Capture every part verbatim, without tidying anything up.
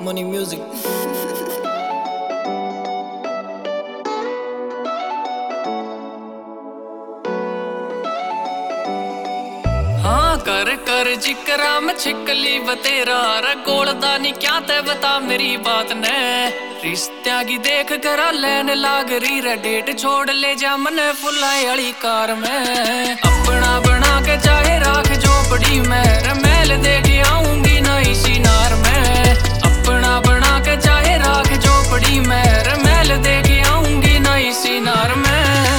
Money music. हाँ कर कर जिक्रा में छिकली बतेरा रगोलदा नी क्या ते बता मेरी बात ने रिश्त्या की देख करा लैन लाग रही रे डेट छोड़ ले जा मने फुलाई वाली कार में अपना बना के चाहे राख झोपड़ी में रमेल दे के आऊंगी ना इसी नार में अपना बना के चाहे राख झोपड़ी में रमेल दे के आऊंगी ना इसी नार में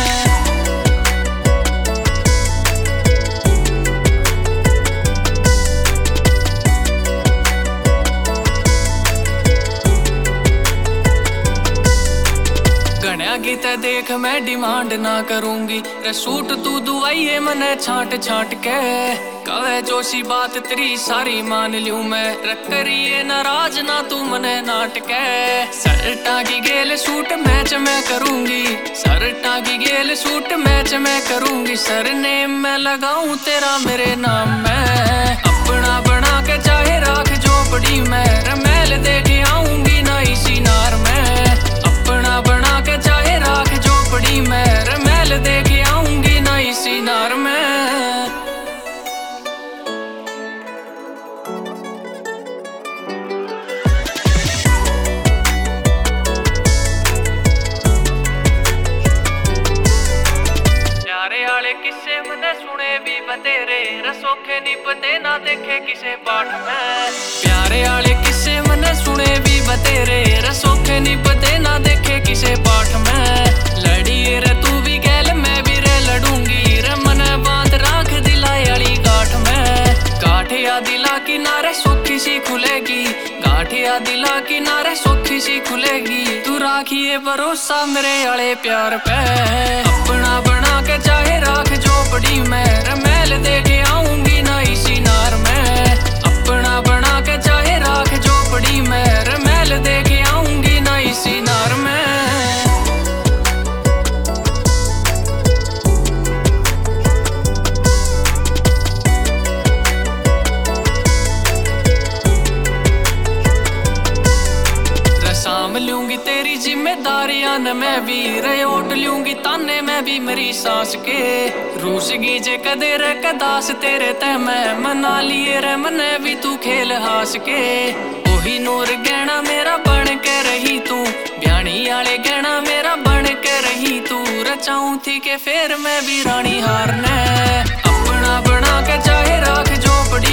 गीत देख मैं डिमांड ना करूंगी रे सूट तू दुआइए मने छांट छांट के कवे जोशी बात तेरी सारी मान लूं मैं रख करिए नाराज ना तू मने नाटके सरटा की गेल सूट मैच मैं करूंगी सरटा की गेल सूट मैच मैं करूंगी सरनेम मैं लगाऊं तेरा मेरे नाम में अपना बना के चाहे राख झोपड़ी में रमेल दे के आऊंगी ना इसी नार में अपना बना के चाहे राख झोपड़ी में रमेल दे के आऊंगी ना इसी नार में प्यारे आले किस्से मने सुने भी बतेरे रसोखे नी पते ना देखे किसे पाठ में प्यारे आले किस्से मने सुने भी बतेरे रसोखे नी पते ना देखे किसे पाठ में लड़िए रे तू भी गैल मैं भी रे लड़ूंगी रे मने बात राख दिलाई वाली गाठ में गाठिया दिला किनारे सोखी सी खुलेगी गाठिया दिला किनारे सोखी सी खुलेगी तू राखिए भरोसा मेरे आले प्यार पे अपना बना के चाहे राख झोपड़ी में रमेल दे के आऊंगी ना इसी नार में अपना बना के चाहे राख झोपड़ी में रमेल दे के आऊंगी ना इसी नार में साम लूंगी तेरी जिम्मेदारियां न मैं भी रयोट लूंगी ताने मैं भी मेरी सांस के रूस गीजे कदे रे कदास तेरे ते मैं मना लिए रे मने भी तू खेल हास के ओही नूर गहना मेरा बन के रही तू ब्याणी आले गहना मेरा बन के रही तू रचाऊं थी के फेर मैं भी रानी हारने अपना बना के चाहे राख झोपड़ी